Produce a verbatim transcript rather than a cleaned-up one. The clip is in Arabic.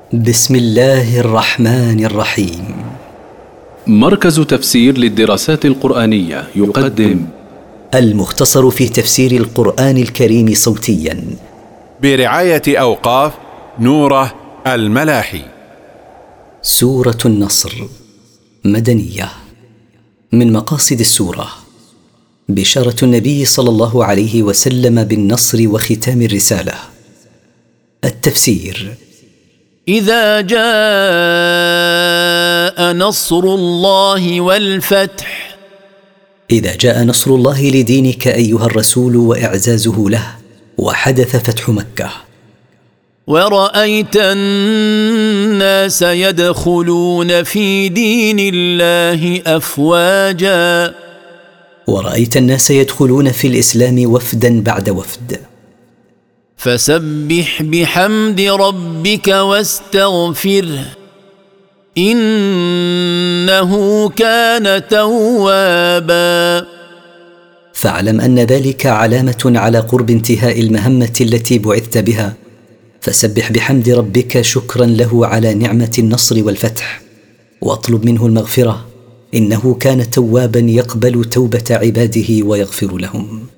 بسم الله الرحمن الرحيم. مركز تفسير للدراسات القرآنية يقدم المختصر في تفسير القرآن الكريم صوتيا برعاية أوقاف نوره الملاحي. سورة النصر مدنية. من مقاصد السورة بشارة النبي صلى الله عليه وسلم بالنصر وختام الرسالة. التفسير: إذا جاء نصر الله والفتح. إذا جاء نصر الله لدينك أيها الرسول وإعزازه له، وحدث فتح مكة. ورأيت الناس يدخلون في دين الله أفواجا. ورأيت الناس يدخلون في الإسلام وفدا بعد وفد. فسبح بحمد ربك واستغفره إنه كان توابا. فاعلم أن ذلك علامة على قرب انتهاء المهمة التي بعثت بها، فسبح بحمد ربك شكرا له على نعمة النصر والفتح، واطلب منه المغفرة إنه كان توابا يقبل توبة عباده ويغفر لهم.